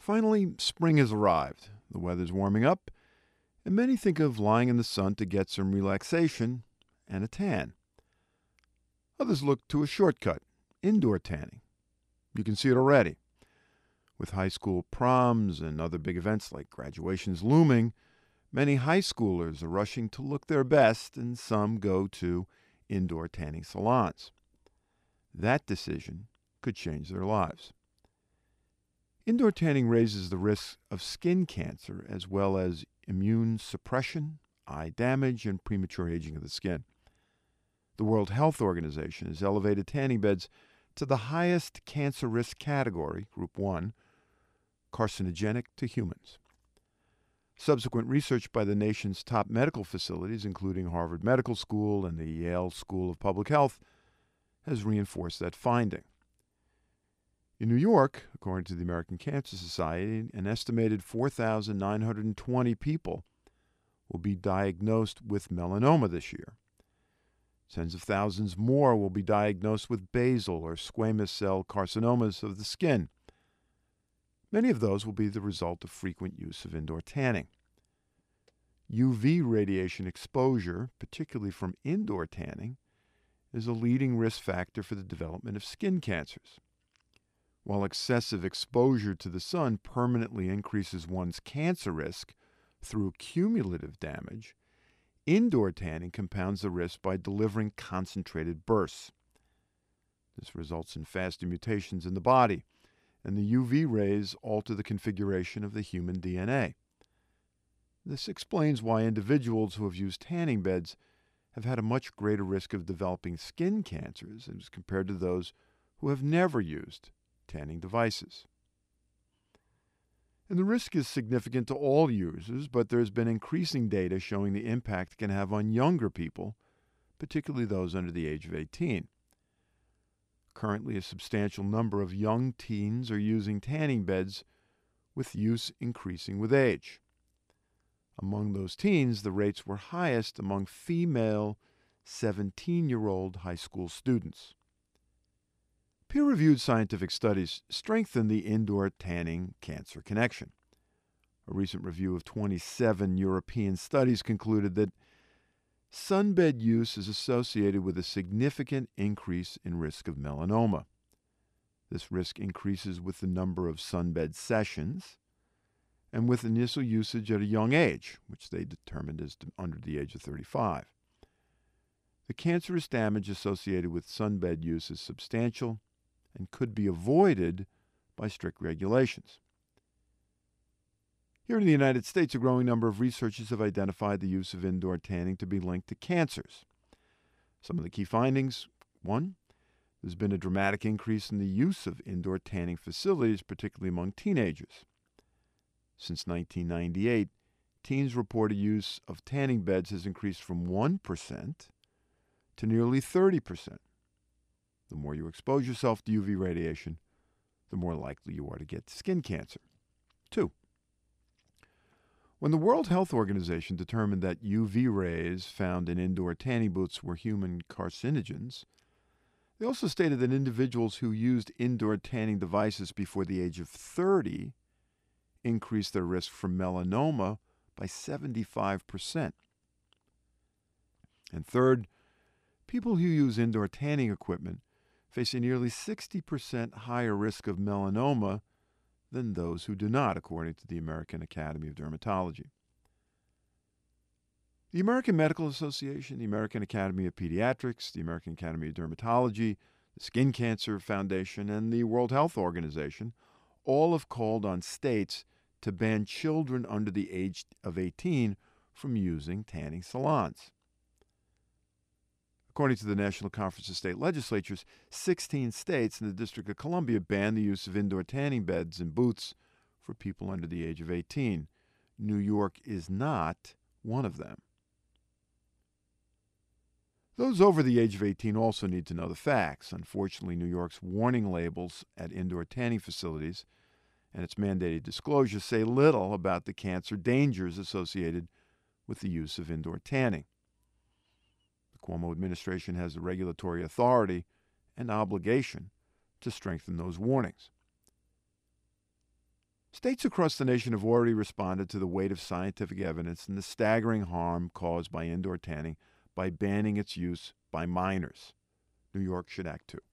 Finally, spring has arrived. The weather's warming up, and many think of lying in the sun to get some relaxation and a tan. Others look to a shortcut, indoor tanning. You can see it already. With high school proms and other big events like graduations looming, many high schoolers are rushing to look their best, and some go to indoor tanning salons. That decision could change their lives. Indoor tanning raises the risk of skin cancer as well as immune suppression, eye damage, and premature aging of the skin. The World Health Organization has elevated tanning beds to the highest cancer risk category, Group 1, carcinogenic to humans. Subsequent research by the nation's top medical facilities, including Harvard Medical School and the Yale School of Public Health, has reinforced that finding. In New York, according to the American Cancer Society, an estimated 4,920 people will be diagnosed with melanoma this year. Tens of thousands more will be diagnosed with basal or squamous cell carcinomas of the skin. Many of those will be the result of frequent use of indoor tanning. UV radiation exposure, particularly from indoor tanning, is a leading risk factor for the development of skin cancers. While excessive exposure to the sun permanently increases one's cancer risk through cumulative damage, indoor tanning compounds the risk by delivering concentrated bursts. This results in faster mutations in the body, and the UV rays alter the configuration of the human DNA. This explains why individuals who have used tanning beds have had a much greater risk of developing skin cancers as compared to those who have never used tanning devices. And the risk is significant to all users, but there's been increasing data showing the impact it can have on younger people, particularly those under the age of 18. Currently, a substantial number of young teens are using tanning beds, with use increasing with age. Among those teens, the rates were highest among female 17-year-old high school students. Peer-reviewed scientific studies strengthen the indoor tanning cancer connection. A recent review of 27 European studies concluded that sunbed use is associated with a significant increase in risk of melanoma. This risk increases with the number of sunbed sessions and with initial usage at a young age, which they determined as under the age of 35. The cancerous damage associated with sunbed use is substantial and could be avoided by strict regulations. Here in the United States, a growing number of researchers have identified the use of indoor tanning to be linked to cancers. Some of the key findings: 1, there's been a dramatic increase in the use of indoor tanning facilities, particularly among teenagers. Since 1998, teens' reported use of tanning beds has increased from 1% to nearly 30%. The more you expose yourself to UV radiation, the more likely you are to get skin cancer. 2, when the World Health Organization determined that UV rays found in indoor tanning booths were human carcinogens, they also stated that individuals who used indoor tanning devices before the age of 30 increased their risk for melanoma by 75%. And third, people who use indoor tanning equipment face a nearly 60% higher risk of melanoma than those who do not, according to the American Academy of Dermatology. The American Medical Association, the American Academy of Pediatrics, the American Academy of Dermatology, the Skin Cancer Foundation, and the World Health Organization all have called on states to ban children under the age of 18 from using tanning salons. According to the National Conference of State Legislatures, 16 states and the District of Columbia ban the use of indoor tanning beds and booths for people under the age of 18. New York is not one of them. Those over the age of 18 also need to know the facts. Unfortunately, New York's warning labels at indoor tanning facilities and its mandated disclosures say little about the cancer dangers associated with the use of indoor tanning. The Cuomo administration has the regulatory authority and obligation to strengthen those warnings. States across the nation have already responded to the weight of scientific evidence and the staggering harm caused by indoor tanning by banning its use by minors. New York should act too.